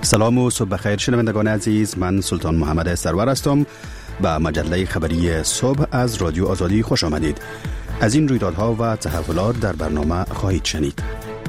سلام و صبح بخیر شنوندگان عزیز، من سلطان محمد سرور هستم. به مجله خبری صبح از رادیو آزادی خوش آمدید. از این رویدادها و تحولات در برنامه خواهید شنید.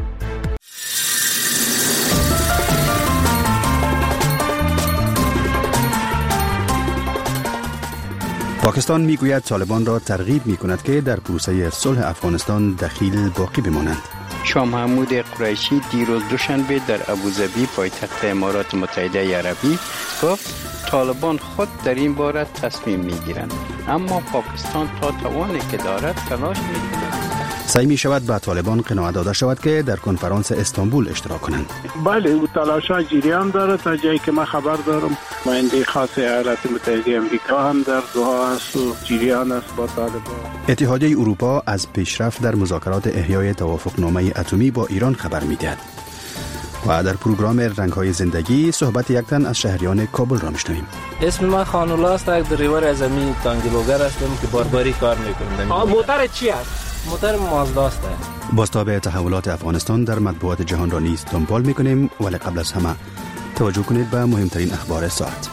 پاکستان میگوید طالبان را ترغیب میکند که در پروسه صلح افغانستان دخیل باقی بمانند. شاه محمود قریشی دیروز دوشنبه در ابوظبی پایتخت امارات متحده عربی گفت طالبان خود در این باره تصمیم میگیرند، اما پاکستان تا توانی که دارد تلاش میکند. سعی می شود به طالبان قناعت داده شود که در کنفرانس استانبول اشتراک کنند. بله، او تلاش‌ها جریان داره. تا جایی که من خبر دارم نماینده خاص ایالات متحده آمریکا هم در دوحه است و جریان است با طالبان. اتحادیه اروپا از پیشرفت در مذاکرات احیای توافقنامه اتمی با ایران خبر می‌دهد. و در پروگرام رنگ‌های زندگی صحبت یک تن از شهریان کابل را می‌شنویم. اسم من خانولا است، یک دریور از زمین تانگلوگر هستم که بارباری کار می‌کنم. موتر چی است؟ موتر مازدا است. بازتاب تحولات افغانستان در مطبوعات جهان را نیز دنبال می‌کنیم، ولی قبل از همه توجه کنید به مهمترین اخبار ساعت.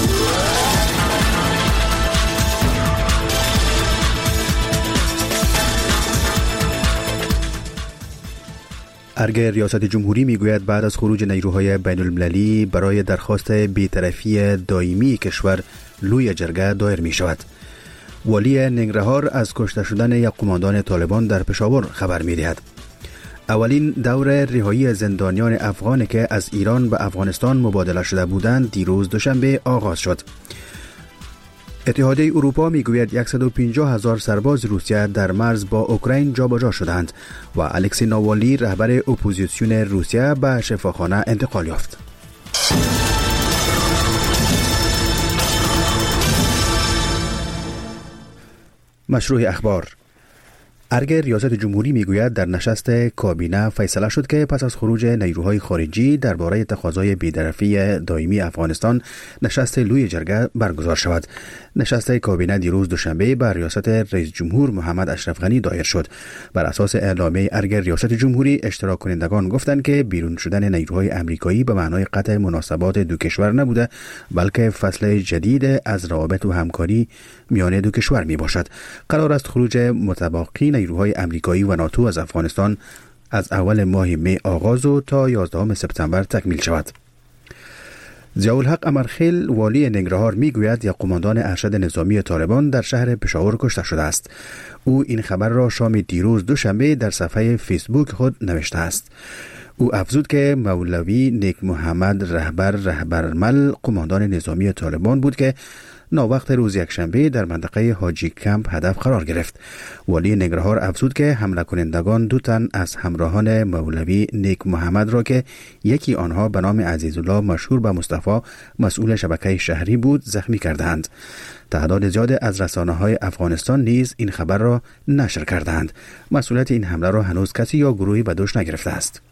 ارگ ریاست جمهوری میگوید بعد از خروج نیروهای بین المللی برای درخواست بی‌طرفی دائمی کشور لوی جرگه دایر می شود. والی ننگرهار از کشته شدن یک قماندان طالبان در پشاور خبر می دهد. اولین دور رهایی زندانیان افغانی که از ایران به افغانستان مبادله شده بودند دیروز دوشنبه آغاز شد. اتحادیه اروپا میگوید 150,000 سرباز روسیه در مرز با اوکراین جابجا شدند و الکسی ناوالنی رهبر اپوزیسیون روسیه به شفاخانه انتقال یافت. مشروع اخبار. ارگ ریاست جمهوری میگوید در نشست کابینه فیصله شد که پس از خروج نیروهای خارجی درباره تقاضای بی‌طرفی دائمی افغانستان نشست لوی جرگه برگزار شود. نشست کابینه دیروز دوشنبه بر ریاست رئیس جمهور محمد اشرف غنی دایر شد. بر اساس اعلامیه ارگ ریاست جمهوری اشتراک کنندگان گفتند که بیرون شدن نیروهای آمریکایی به معنای قطع مناسبات دو کشور نبوده، بلکه فصل جدید از روابط و همکاری میان دو کشور می باشد. قرار است خروج متباقی نیروهای آمریکایی و ناتو از افغانستان از اول ماه می آغاز و تا 11 سپتامبر تکمیل شود. ضیاءالحق امرخیل والی ننگرهار میگوید یک قماندان ارشد نظامی طالبان در شهر پشاور کشته شده است. او این خبر را شام دیروز دوشنبه در صفحه فیسبوک خود نوشته است. او افزود که مولوی نیک محمد رهبرمل قماندان نظامی طالبان بود که ناوقت روز یکشنبه در منطقه حاجی کمپ هدف قرار گرفت. والی ننگرهار افزود که حمله کنندگان 2 تن از همراهان مولوی نیک محمد را که یکی آنها به نام عزیزالله مشهور به مصطفی مسئول شبکه شهری بود زخمی کردند. تعداد زیاد از رسانه‌های افغانستان نیز این خبر را نشر کردند. مسئولیت این حمله را هنوز کسی یا گروهی به دوش نگرفته است.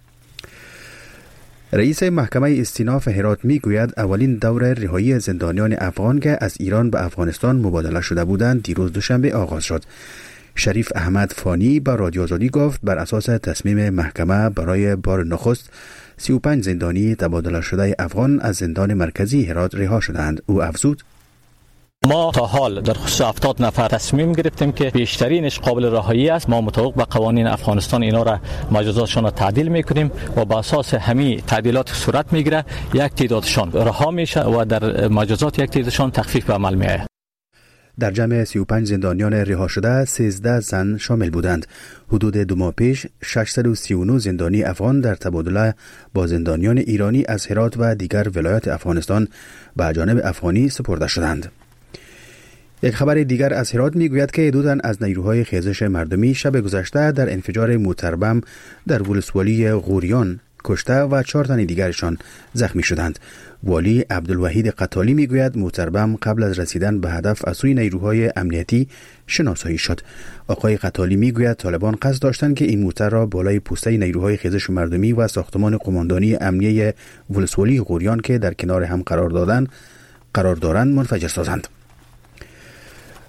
رئیس محکمه استیناف هرات میگوید اولین دور رهایی زندانیان افغان که از ایران به افغانستان مبادله شده بودند دیروز دوشنبه آغاز شد. شریف احمد فانی به رادیو آزادی گفت بر اساس تصمیم محکمه برای بار نخست 35 زندانی تبادله شده افغان از زندان مرکزی هرات رها شدند. او افزود ما تا حال در خصوص 70 نفر تصمیم گرفتیم که بیشترینش قابل رهایی است. ما مطابق با قوانین افغانستان اینا را مجازاتشان را تعدیل میکنیم و با اساس همین تعدیلات صورت میگیره یک تعدادشان رها میشه و در مجازات یک تعدادشان تخفیف به عمل میآید. در جمع 35 زندانیان رها شده 13 زن شامل بودند. حدود 2 ماه پیش 639 زندانی افغان در تبادله با زندانیان ایرانی از هرات و دیگر ولایات افغانستان به جانب افغانی سپرده شدند. یک خبر دیگر از هرات میگوید که 2 تن از نیروهای خیزش مردمی شب گذشته در انفجار موتر بم در ولسوالی غوریان کشته و 4 تن دیگرشان زخمی شدند. والی عبدالوحید قطالی میگوید موتر بم قبل از رسیدن به هدف از سوی نیروهای امنیتی شناسایی شد. آقای قطالی میگوید طالبان قصد داشتند که این موتر را بالای پوسته نیروهای خیزش مردمی و ساختمان قماندانی امنیه ولسوالی غوریان که در کنار هم قرار دارند منفجر سازند.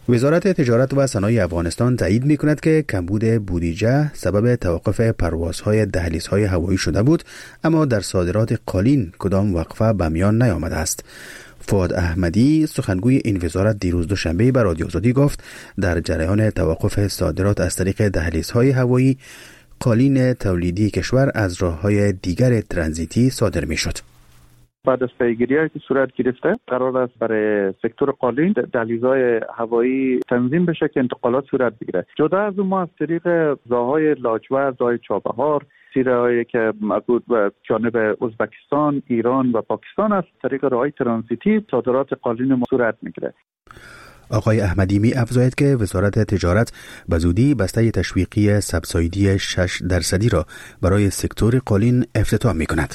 وزارت تجارت و صنایع افغانستان تایید می‌کند که کمبود بودجه سبب توقف پروازهای دهلیزهای هوایی شده بود، اما در صادرات قالین کدام وقفه به میان نیامده است. فؤاد احمدی سخنگوی این وزارت دیروز دوشنبه به رادیو آزادی گفت در جریان توقف صادرات از طریق دهلیزهای هوایی قالین تولیدی کشور از راه‌های دیگر ترانزیتی صادر می‌شد. بعد از پیگیری‌هایی که صورت گرفته قرار است برای سکتور قالین دهلیزهای هوایی تنظیم بشه که انتقالات صورت بگیره. جدا از اون ما از طریق راه‌های لاجورد، راه چابهار، مسیرهایی که مربوط به جانب ازبکستان، ایران و پاکستان است، طریق راه‌های ترانزیتی صادرات قالین ما صورت میگیره. آقای احمدی می افزاید که وزارت تجارت به زودی بسته تشویقی سبسایدی 6% را برای سکتور قالین افتتاح می کند.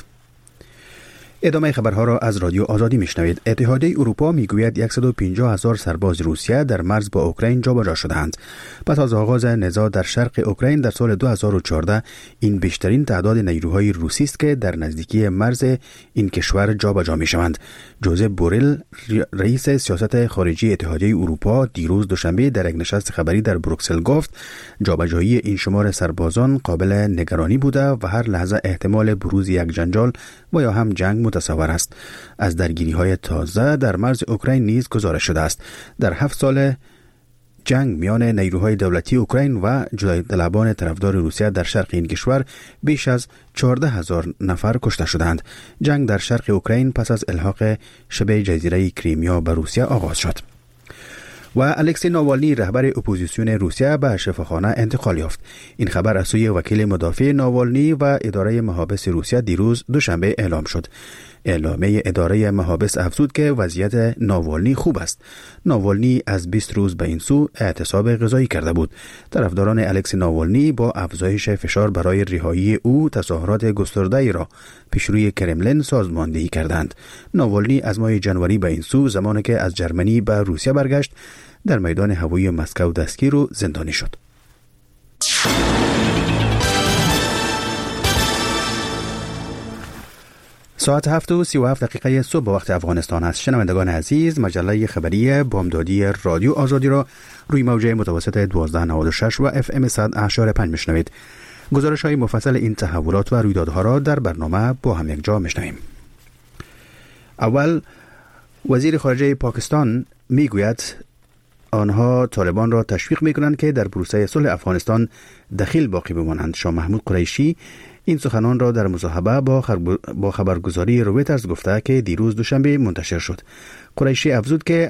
ادامه خبرها را از رادیو آزادی میشنوید. اتحادیه اروپا میگوید 150,000 سرباز روسیه در مرز با اوکراین جابجا شدند. پس از آغاز نزاع در شرق اوکراین در سال 2014 این بیشترین تعداد نیروهای روسی است که در نزدیکی مرز این کشور جابجا میشوند. جوزپ بوریل رئیس سیاست خارجی اتحادیه اروپا دیروز دوشنبه در یک نشست خبری در بروکسل گفت جابجایی این شمار سربازان قابل نگرانی بوده و هر لحظه احتمال بروز یک جنجال و یا هم جنگ متصور است. از درگیری‌های تازه در مرز اوکراین نیز گزارش شده است. در 7 سال جنگ میان نیروهای دولتی اوکراین و جدایی‌طلبان طرفدار روسیه در شرق این کشور بیش از 14,000 نفر کشته شدند. جنگ در شرق اوکراین پس از الحاق شبه جزیره کریمیا به روسیه آغاز شد. و الکسی ناوالنی رهبر اپوزیسیون روسیه به شفاخانه انتقال یافت. این خبر از سوی وکیل مدافع ناوالنی و اداره محابس روسیه دیروز دوشنبه اعلام شد. اعلامیه اداره محابس افزود که وضعیت ناوالنی خوب است. ناوالنی از 20 روز به این سو اعتصاب غذایی کرده بود. طرفداران الکسی ناوالنی با افزایش فشار برای رهایی او تظاهرات گسترده‌ای را پیش روی کرملین سازماندهی کردند. ناوالنی از ماه جنوری به این سو زمانی که از جرمنی به روسیه برگشت در میدان هوایی مسکو دستگیر و زندانی شد. ساعت 7:37 صبح به وقت افغانستان است. شنوندگان عزیز، مجله خبری بامدادی رادیو آزادی را روی موج متوسط 1296 و FM 100.5 میشنوید. گزارش‌های مفصل این تحولات و رویدادها را در برنامه با هم یک جا میشنویم. اول وزیر خارجه پاکستان میگوید آنها طالبان را تشویق میکنند که در پروسه صلح افغانستان دخیل باقی بمانند. شاه محمود قریشی این سخنان را در مصاحبه با خبرگزاری رویترز گفته که دیروز دوشنبه منتشر شد. قریشی افزود که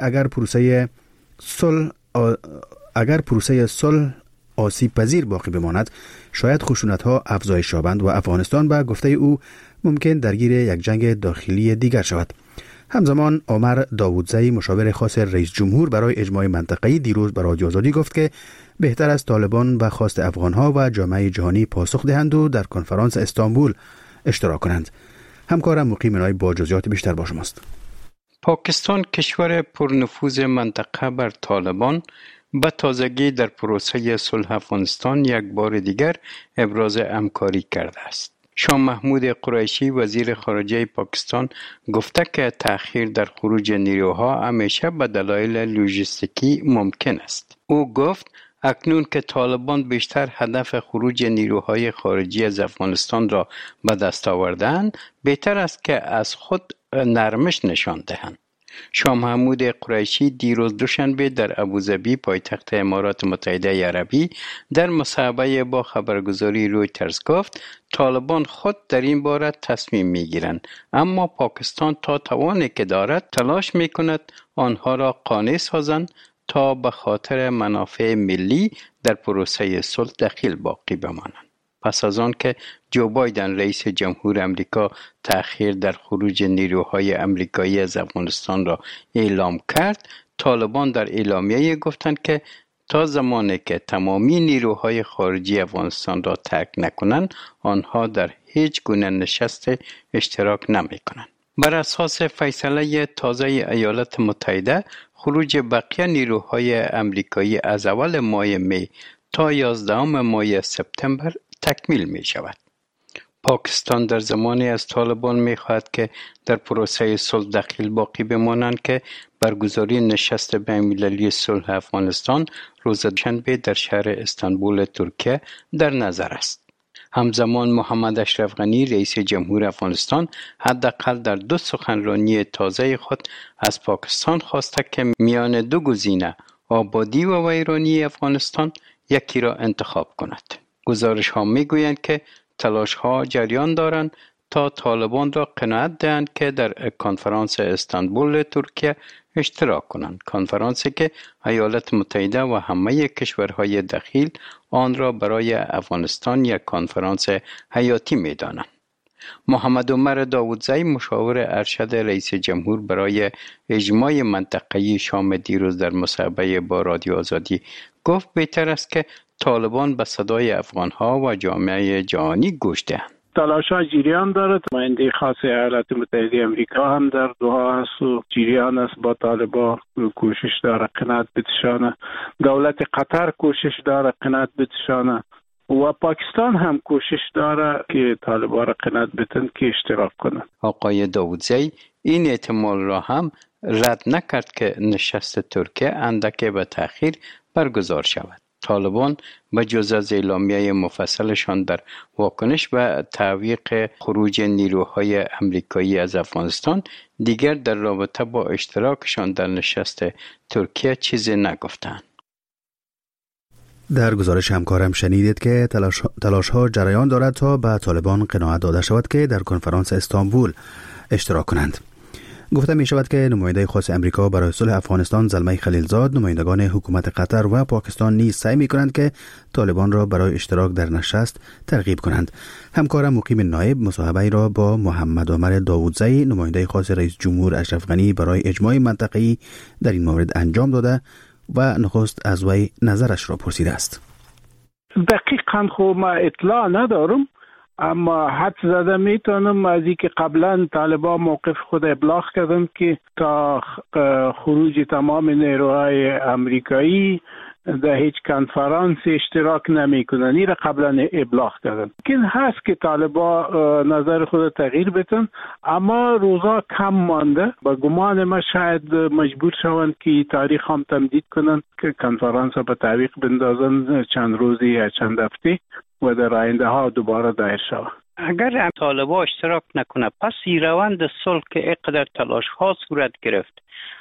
اگر پروسه صلح آسیب پذیر باقی بماند شاید خشونت‌ها افزایش یابند و افغانستان به گفته او ممکن درگیر یک جنگ داخلی دیگر شود. همزمان عمر داوودزی مشاور خاص رئیس جمهور برای اجماع منطقه‌ای دیروز به رادیو آزادی گفت که بهتر است طالبان به خواست افغان‌ها و جامعه جهانی پاسخ دهند و در کنفرانس استانبول اشتراک کنند. همکارم مقیم نای با جزئیات بیشتر با شماست. پاکستان کشور پرنفوذ منطقه بر طالبان به تازگی در پروسه صلح افغانستان یک بار دیگر ابراز همکاری کرده است. شاه محمود قریشی وزیر خارجه پاکستان گفته که تأخیر در خروج نیروها همیشه به دلایل لوجستیکی ممکن است. او گفت اکنون که طالبان بیشتر هدف خروج نیروهای خارجی از افغانستان را به دست آوردند، بهتر است که از خود نرمش نشان دهند. شاه محمود قریشی دیروز دوشنبه در ابوظبی پایتخت امارات متحده عربی در مصاحبه با خبرگزاری رویترز گفت طالبان خود در این باره تصمیم میگیرند، اما پاکستان تا توانی که دارد تلاش میکند آنها را قانع سازند تا به خاطر منافع ملی در پروسه صلح دخیل باقی بمانند. پس از آن که جو بایدن رئیس جمهور امریکا تأخیر در خروج نیروهای امریکایی از افغانستان را اعلام کرد، طالبان در اعلامیه گفتند که تا زمانی که تمامی نیروهای خارجی افغانستان را ترک نکنند، آنها در هیچ گونه نشست اشتراک نمی کنند. بر اساس فیصله تازه ایالات متحده، خروج بقیه نیروهای امریکایی از اول ماه می تا 11 ماه سپتامبر تکمیل می شود. پاکستان در زمانی از طالبان می‌خواهد که در پروسه صلح دخیل باقی بمانند که برگزاری نشست بین‌المللی صلح افغانستان روز شنبه در شهر استانبول ترکیه در نظر است. همزمان محمد اشرف غنی رئیس جمهور افغانستان حداقل در 2 سخنرانی تازه خود از پاکستان خواسته که میان 2 گزینه آبادی و ویرانی افغانستان یکی را انتخاب کند. گزارش‌ها می‌گویند که تلاش‌ها جریان دارند تا طالبان را قناعت دهند که در کنفرانس استانبول ترکیه اشتراک کنند. کنفرانسی که ایالات متحده و همه کشورهای دخیل آن را برای افغانستان یک کنفرانس حیاتی می‌دانند. محمد عمر داودزی مشاور ارشد رئیس جمهور برای اجماع منطقه‌ای شام دیروز در مصاحبه با رادیو آزادی گفت بهتر است که طالبان به صدای افغان‌ها و جامعه جهانی گوش دهند. تلاش‌ها جریان دارد. نماینده خاص ایالات متحده امریکا هم در دوحه است و جریان است با طالبان کوشش داره قناعت بتشانه. دولت قطر کوشش داره قناعت بتشانه و پاکستان هم کوشش داره که طالبان را قناعت بتن که اشتراک کنند. آقای داودزی این احتمال را هم رد نکرد که نشست ترکیه اندکی به تأخیر برگزار شود. طالبان به جز از اعلامیه مفصلشان در واکنش به تعویق خروج نیروهای امریکایی از افغانستان دیگر در رابطه با اشتراکشان در نشست ترکیه چیزی نگفتند. در گزارش همکارم شنیدید که تلاش‌ها جریان دارد تا به طالبان قناعت داده شود که در کنفرانس استانبول اشتراک کنند. گفته می شود که نماینده خاص امریکا برای صلح افغانستان زلمه خلیلزاد نمایندگان حکومت قطر و پاکستان نیز سعی می کنند که طالبان را برای اشتراک در نشست ترغیب کنند. همکارم مقیم نایب مصاحبه را با محمد عمر داودزی نماینده خاص رئیس جمهور اشرف غنی برای اجماع منطقه‌ای در این مورد انجام داده و نخست از وی نظرش را پرسیده است. دقیقاً خب ما اطلاع ندارم، اما حد زده میتونم از اینکه قبلا طالبان موقف خود ابلاغ کردن که تا خروج تمام نیروهای امریکایی در هیچ کنفرانس اشتراک نمیکنن. این را قبلا ابلاغ کردن. ممکن هست که طالبان نظر خود تغییر بدن، اما روزا کم مانده. با گمان ما شاید مجبور شوند که تاریخ هم تمدید کنن که کنفرانس به تعویق بندازن چند روزی یا چند هفته و در آینده ها دوباره دایر شود. اگر طالبان اشتراک نکنه پس این روند صلح که اینقدر تلاش ها صورت گرفت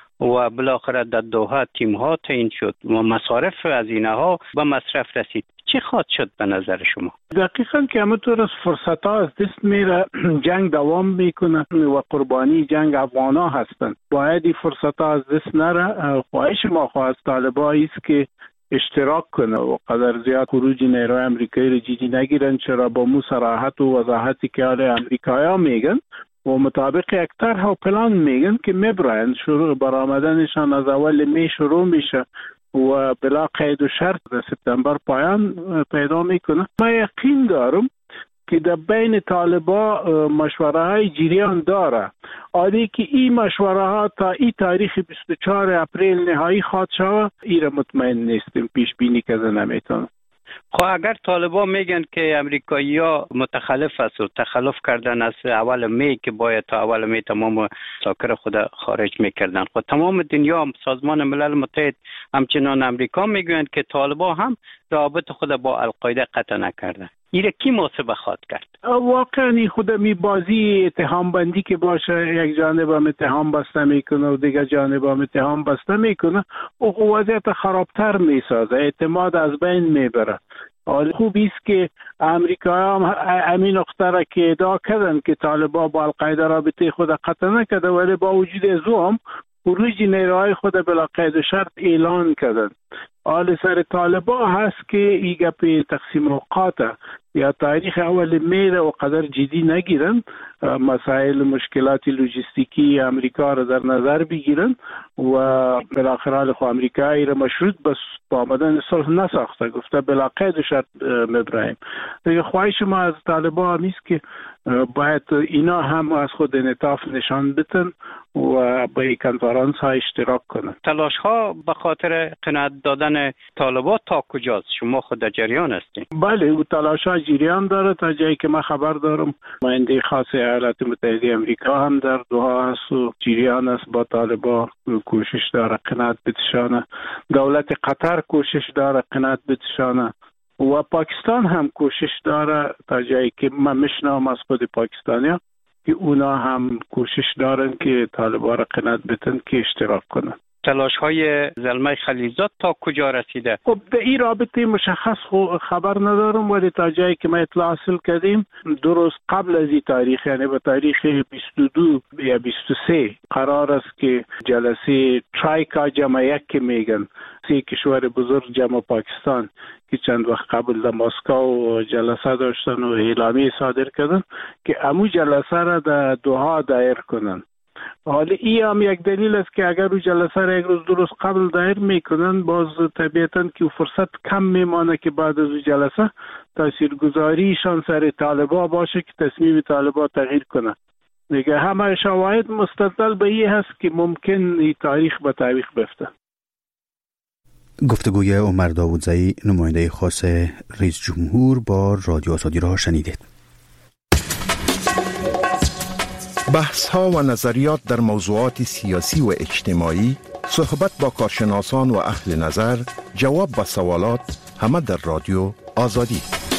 و بالاخره در دوحه تیم ها تعیین شد و مصارف هزینه ها به مصرف رسید، چی خواهد شد به نظر شما؟ دقیقاً که همونطور از فرصت ها از دست میره، جنگ دوام میکنه و قربانی جنگ افغان ها هستند. باید این فرصت ها از دست نره. خواهش ما از طالبان است که اشتراک کنه و قدر زیاد خروج نیروی امریکایی رو جدی نگیرن، چرا با مو صراحت و وضاحتی که حال امریکایی ها میگن و مطابق یک طرح و پلان میگن که میبرن شروع برآمدنشان از اول می شروع میشه و بلا قید و شرط در سپتامبر پایان پیدا میکنه. ما یقین دارم که در بین طالبان مشوره های جریان داره. عادی که این مشوره ها تا این تاریخ 24 اپریل نهایی خواهد شود، این مطمئن نیستیم، پیش بینی کرده نمیتونم. خب اگر طالبان میگن که امریکایی‌ها متخلف است و تخلف کردن از اول می که باید تا اول می تمام ساکر خود خارج میکردن، خب تمام دنیا سازمان ملل متحد همچنان امریکا میگویند که طالبان هم رابط خود با القاعده قطع نکردن. این کی محاسبه خواهد کرد؟ واقعا خود می بازی اتهام بندی که باشه، یک جانب هم اتهام بسته میکنه و دیگر جانب هم اتهام بسته میکنه و وضعیت خرابتر میسازه، اعتماد از بین میبره. خوب است که امریکا هم همین نقطه را که ادعا کردن که طالبان با القاعده رابطه خود قطع نکرده، ولی با وجود از او هم خروج نیروهای خود بلا قید و شرط اعلان کردن. حال سر طالبان هست که این گپ تقسیم اوقات یا تاریخ اول میره و قدر جدی نگیرن، مسائل مشکلات لوجستیکی امریکا را در نظر بگیرن و بالاخره خو امریکایی را مشروط بس با آمدن صلح نساخته، گفته بلا قید و شرط مبراهیم. دیگه خواهش ما از طالبان هم است که باید اینا هم از خود انعطاف نشان بدن و به کنفرانس ها اشتراک کنند. تلاش ها به خاطر قناعت دادن طالبان تا کجاست؟ شما خود در جریان هستید؟ بله، و تلاش ها جریان داره. تا جایی که من خبر دارم نماینده خاص ایالات متحده آمریکا هم در دوحه است و جریان است با طالبان، کوشش داره قناعت بتشانه. دولت قطر کوشش داره قناعت بتشانه و پاکستان هم کوشش داره تا جایی که من میشنوم از خود پاکستانیا که اونا هم کوشش دارن که طالبان را قناعت بتن که اشتراک کنن. تلاش های زلمه خلیلزاد تا کجا رسیده؟ خب به این رابطه مشخص خبر ندارم، ولی تا جایی که ما اطلاع حاصل کردیم 2 روز قبل از این تاریخ، یعنی به تاریخ 22 یا 23 قرار است که جلسه ترایکا جمع یک که میگن 3 کشور بزرگ جمع پاکستان که چند وقت قبل در مسکو جلسه داشتن و اعلامیه صادر کردن که امو جلسه را در دوحه دایر کنن. حالا این هم یک دلیل است که اگر او جلسه را 1 روز 2 روز قبل دایر میکنن، باز طبیعتاً که فرصت کم میمانه که بعد از جلسه تاثیرگذاریشان سر طالبان باشه که تصمیم طالبان تغییر کنه. دیگه همه شواهد مستدل به این هست که ممکن این تاریخ به تعویق بفته. گفتگوی عمر داوودزئی، نماینده خاص رئیس جمهور با رادیو آزادی را شنیدید. بحث ها و نظریات در موضوعات سیاسی و اجتماعی، صحبت با کارشناسان و اهل نظر، جواب به سوالات، همه در رادیو آزادی.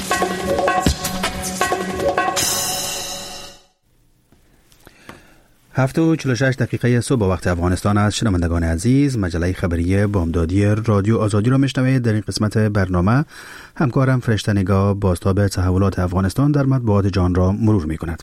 7:46 صبح وقت افغانستان است. شنوندگان عزیز، مجله خبری بامدادی رادیو آزادی را میشنوید. در این قسمت برنامه همکارم فرشته نگاه بازتاب تحولات افغانستان در مطبوعات جهان را مرور میکند.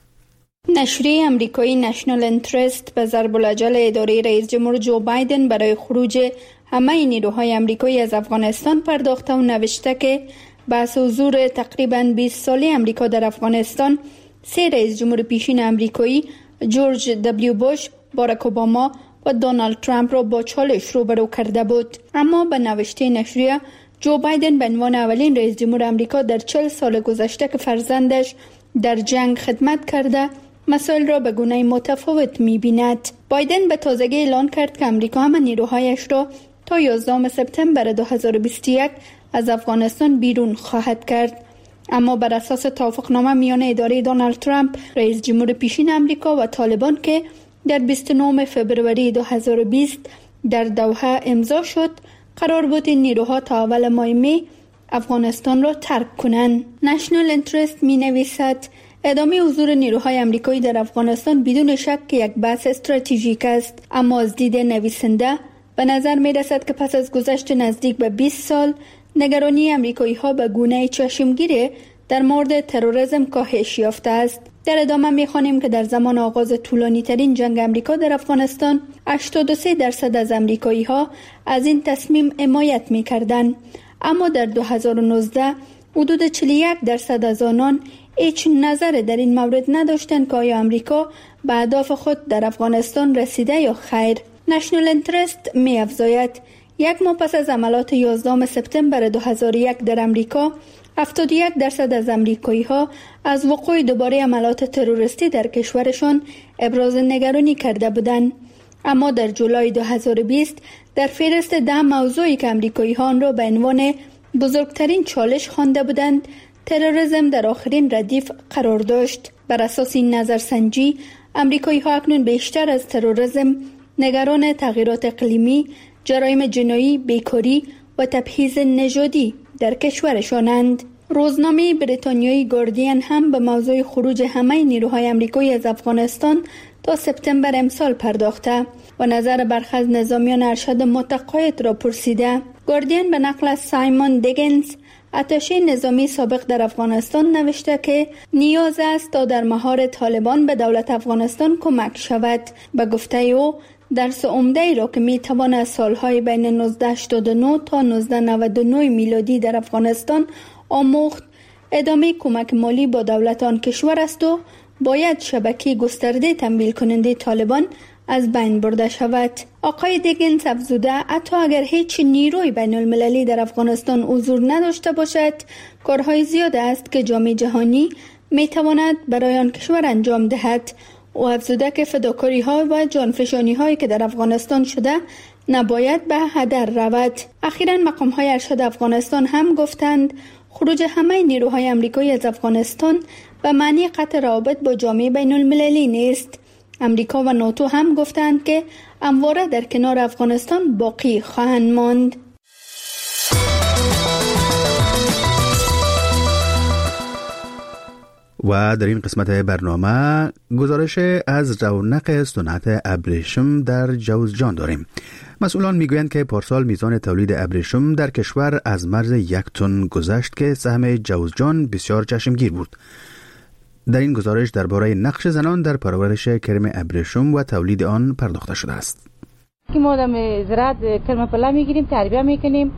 نشریه امریکایی نشنال انترست به ضرب الاجل اداره رئیس جمهور جو بایدن برای خروج همه نیروهای امریکایی از افغانستان پرداخته و نوشته که بحث حضور تقریباً 20 ساله امریکا در افغانستان 3 رئیس جمهور پیشین امریکایی جورج دبلیو بوش، باراک اوباما و دونالد ترامپ را با چالش روبرو کرده بود. اما به نوشته نشریه، جو بایدن به عنوان اولین رئیس جمهور امریکا در 40 سال گذشته که فرزندش در جنگ خدمت کرده، مسائل را به گونه متفاوت می‌بیند. بایدن به تازگی اعلان کرد که امریکا همه نیروهایش را تا 11 سپتامبر 2021 از افغانستان بیرون خواهد کرد. اما بر اساس توافقنامه میان اداره دونالد ترامپ رئیس جمهور پیشین امریکا و طالبان که در 29 فوریه 2020 در دوحه امضا شد، قرار بود این نیروها تا اول ماه می افغانستان را ترک کنند. نشنال انترست می نویسد ادامه حضور نیروهای امریکایی در افغانستان بدون شک یک بحث استراتژیک است، اما از دید نویسنده به نظر می رسد که پس از گذشت نزدیک به 20 سال نگرانی امریکایی ها به گونه چشمگیر در مورد تروریسم کاهش یافته است. در ادامه می خوانیم که در زمان آغاز طولانی ترین جنگ امریکا در افغانستان 83% از امریکایی ها از این تصمیم حمایت می کردند، اما در 2019 حدود 41% از آنان هیچ نظر در این مورد نداشتند که آیا امریکا به اهداف خود در افغانستان رسیده یا خیر. نشنال انترست می افزاید 1 ماه پس از عملات 11 سپتامبر 2001 در امریکا 71% از امریکایی ها از وقوع دوباره عملات تروریستی در کشورشان ابراز نگرانی کرده بودند. اما در جولای 2020 در فهرست 10 موضوعی که امریکایی ها آن را به عنوان بزرگترین چالش خوانده بودند، تروریسم در آخرین ردیف قرار داشت. بر اساس این نظرسنجی، امریکایی ها اکنون بیشتر از تروریسم نگران تغییرات اقلیمی، جرایم جنایی، بیکاری و تبعیض نژادی در کشورشانند. روزنامه بریتانیایی گاردین هم به موضوع خروج همه نیروهای امریکایی از افغانستان تا سپتامبر امسال پرداخته و نظر برخی از نظامیان ارشد متقاعد را پرسیده. گاردین به نقل از سایمون دیگنز، اتشه نظامی سابق در افغانستان، نوشته که نیاز است تا در مهار طالبان به دولت افغانستان کمک شود. به گفته او، درس عمده‌ای را که میتوان از سالهای بین 1989 تا 1999 میلادی در افغانستان آموخت، ادامه کمک مالی با دولت آن کشور است و باید شبکه گسترده تمویل کننده طالبان از بین برده شود. آقای دیگنز افزوده حتی اگر هیچ نیروی بین المللی در افغانستان حضور نداشته باشد، کارهای زیاد است که جامعه جهانی میتواند برای آن کشور انجام دهد. و افزوده که فداکاری ها و جانفشانی هایی که در افغانستان شده نباید به هدر رود. اخیراً مقام های ارشد افغانستان هم گفتند خروج همه نیروهای آمریکایی از افغانستان به معنی قطع روابط با جامعه بین المللی نیست. امریکا و ناتو هم گفتند که همواره در کنار افغانستان باقی خواهند ماند. و در این قسمت برنامه گزارش از رونق صنعت ابریشم در جوزجان داریم. مسئولان میگویند که پارسال میزان تولید ابریشم در کشور از مرز 1 تن گذشت که سهم جوزجان بسیار چشمگیر بود. در این گزارش درباره نقش زنان در پرورش کرم ابریشم و تولید آن پرداخته شده است. که ما در زراعت کرم پله میگیریم، تربیه میکنیم.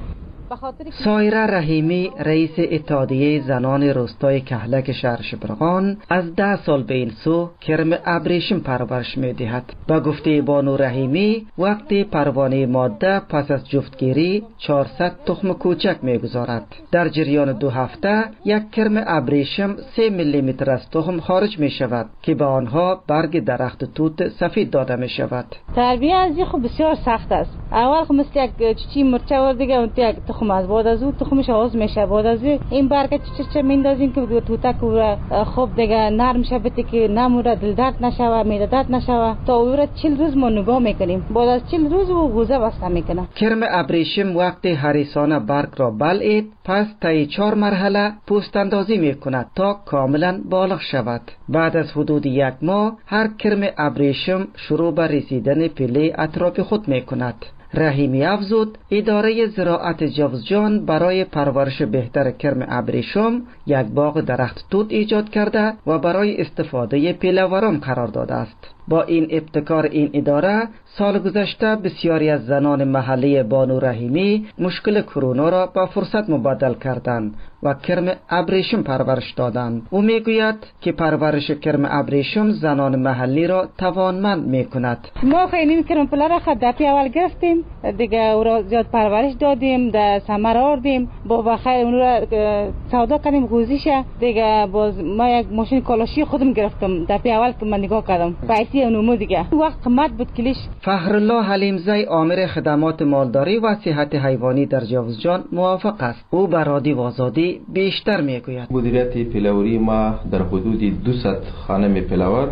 سایره رحیمی رئیس اتحادیه زنان روستای کهلک شهر شبرغان از 10 سال به این سو کرم ابریشم پرورش می‌دهد. با گفته بانو رحیمی وقتی پروانه ماده پس از جفتگیری 400 تخم کوچک می‌گذارد. در جریان 2 هفته یک کرم ابریشم 3 میلیمتر از تخم خارج می‌شود که به آنها برگ درخت توت سفید داده می‌شود. تربیه از این خب بسیار سخت است. اول خب مثل یک چیچی مرچه و دیگه اون یک تخم از بعد از اون تخمش آز میشه، بعد از این برگ چه میندازیم که توتک و خوب دیگه نرم شه، بته که نموره دل درد نشوه، معده درد نشوه. تا او 40 روز ما نگاه میکنیم، بعد از 40 روز او غوزه بسته میکنه. کرم ابریشم وقتی حریصانه برگ را بلعید پس طی 4 مرحله پوست اندازی میکند تا کاملا بالغ شود. بعد از حدود 1 ماه هر کرم ابریشم شروع به رسیدن پله اطراف خود میکند. رحیمی افزود اداره زراعت جوزجان برای پرورش بهتر کرم ابریشم یک باغ درخت توت ایجاد کرده و برای استفاده پیله‌وران قرار داده است. با این ابتکار این اداره سال گذشته بسیاری از زنان محلی بانو رحیمی مشکل کرونا را با فرصت مبدل کردند و کرم ابریشم پرورش دادند. او میگوید که پرورش کرم ابریشم زنان محلی را توانمند میکند. ما خیلی کرم پله را دفعه اول گرفتیم، دیگه او را زیاد پرورش دادیم، در ثمر آوردیم، با بخیر اون را سودا کردیم غوزیشه. دیگه باز ما یک ماشین کالاشی خودم گرفتم دفعه اول که من نگاه کردم. اونمو دیگه وقت قیمت بود کلیش. فخرالله حلیمزی آمر خدمات مالداری و صحت حیوانی در جوزجان موافق است. او به رادیو آزادی بیشتر میگوید. مدیریت پیلوری ما در حدود 200 خانم پیلور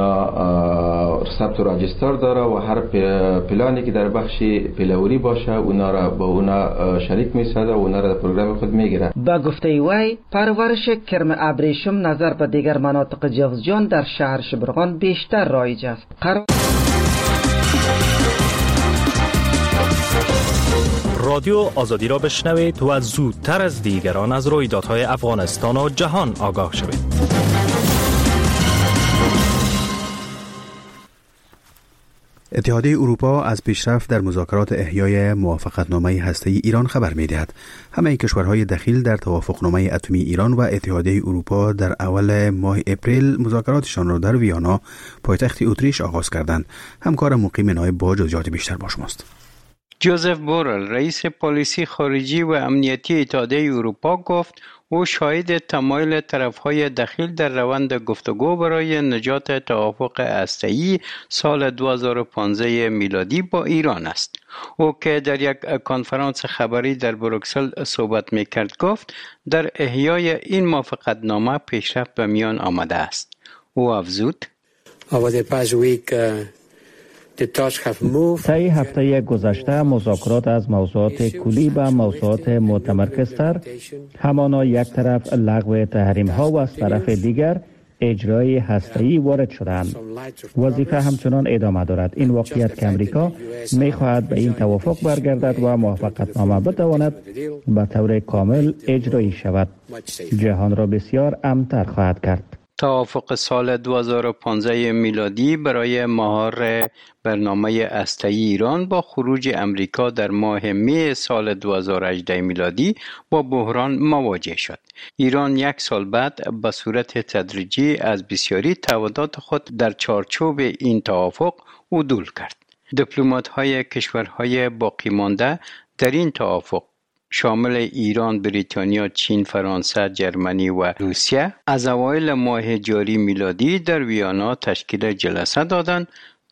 اینا ثبت و راجستر داره و هر پلانی که در بخش پیلوری باشه اونا را با اونا شریک میسازه و اونا را در پروگرام خود میگیره. با گفته وی پرورش کرم ابریشم نظر به دیگر مناطق جوزجان در شهر شبرغان بیشتر رایج است. رادیو آزادی را بشنوید و زودتر از دیگران از رویدادهای افغانستان و جهان آگاه شوید. اتحادیه اروپا از پیشرفت در مذاکرات احیای موافقتنامه هسته‌ای ایران خبر می‌دهد. همه کشورهای دخیل در توافقنامه اتمی ایران و اتحادیه اروپا در اول ماه اپریل مذاکراتشان را در ویانا پایتخت اتریش آغاز کردند. همکار مقیم نایب با جزئیات بیشتر با شماست. جوزف بورل رئیس پالیسی خارجی و امنیتی اتحادیه اروپا گفت او شاهد تمایل طرفهای دخیل در روند گفتگو برای نجات توافق هسته‌ای سال 2015 میلادی با ایران است. او که در یک کنفرانس خبری در بروکسل صحبت میکرد گفت در احیای این موافقتنامه پیشرفت به میان آمده است. او افزود طی هفته گذشته مذاکرات از موضوعات کلی به موضوعات متمرکزتر همانا یک طرف لغو تحریم ها و از طرف دیگر اجرای هسته‌ای وارد شدند. وظیفه همچنان ادامه دارد. این واقعیت که امریکا می‌خواهد به این توافق برگردد و موافقتنامه بتواند به طور کامل اجرایی شود. جهان را بسیار امن‌تر خواهد کرد. توافق سال 2015 میلادی برای مهار برنامه هسته‌ای ایران با خروج امریکا در ماه می سال 2018 میلادی با بحران مواجه شد. ایران یک سال بعد به صورت تدریجی از بسیاری تعهدات خود در چارچوب این توافق عدول کرد. دیپلمات‌های کشورهای باقی مانده در این توافق شامل ایران، بریتانیا، چین، فرانسه، جرمنی و روسیه از اوایل ماه جاری میلادی در ویانا تشکیل جلسه دادند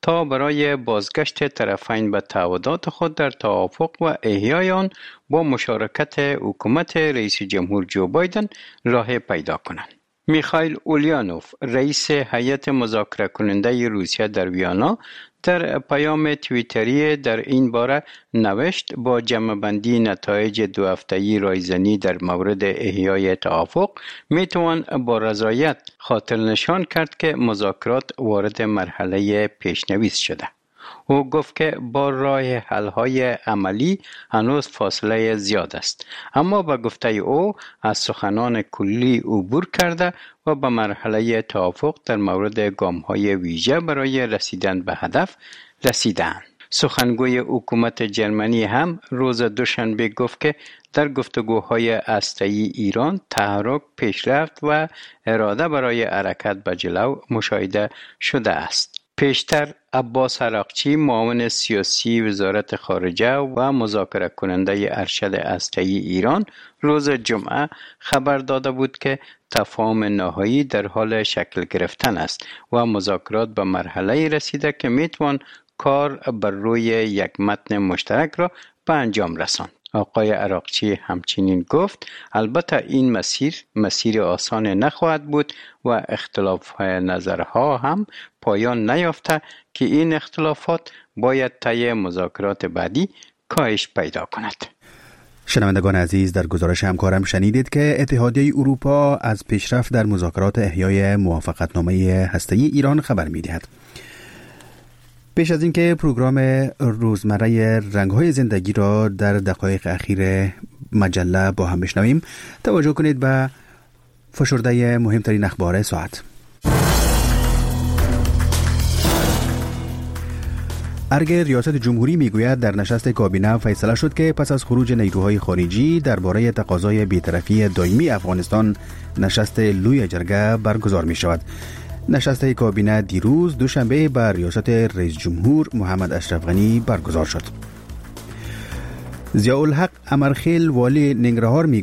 تا برای بازگشت طرفین به تعهدات خود در توافق و احیای آن با مشارکت حکومت رئیس جمهور جو بایدن راه پیدا کنند. میخائیل اولیانوف رئیس هیئت مذاکره کننده روسیه در ویانا در پیام توییتری در این باره نوشت با جمع‌بندی نتایج 2 هفته‌ای رایزنی در مورد احیای توافق میتوان با رضایت خاطر نشان کرد که مذاکرات وارد مرحله پیش‌نویس شده. او گفت که با راه حل‌های عملی هنوز فاصله زیاد است، اما به گفته او از سخنان کلی عبور کرده و به مرحله توافق در مورد گام‌های ویژه برای رسیدن به هدف رسیدند. سخنگوی حکومت جرمنی هم روز دوشنبه گفت که در گفتگوهای هسته‌ای ایران تحرک، پیشرفت و اراده برای حرکت به جلو مشاهده شده است. پیشتر عباس عراقچی معاون سیاسی وزارت خارجه و مذاکره کننده ارشد هسته‌ای ایران روز جمعه خبر داده بود که تفاهم نهایی در حال شکل گرفتن است و مذاکرات به مرحله رسیده که میتوان کار بر روی یک متن مشترک را به انجام رساند. آقای عراقچی همچنین گفت البته این مسیر آسان نخواهد بود و اختلاف نظرها هم پایان نیافته که این اختلافات باید طی مذاکرات بعدی کاهش پیدا کند. شنوندگان عزیز، در گزارش همکارم شنیدید که اتحادیه اروپا از پیشرفت در مذاکرات احیای موافقتنامه هسته‌ای ایران خبر می‌دهد. پیش از اینکه پروگرام روزمره رنگ‌های زندگی را در دقایق اخیر مجله با هم بشنویم، توجه کنید به فشرده مهمترین اخبار ساعت. ارگ ریاست جمهوری میگوید در نشست کابینه فیصله شد که پس از خروج نیروهای خارجی درباره تقاضای بی‌طرفی دائمی افغانستان نشست لوی جرگه برگزار می شود. نشست کابینه دیروز دوشنبه بر ریاست رئیس جمهور محمد اشرف غنی برگزار شد. ضیاءالحق امرخیل والی ننگرهار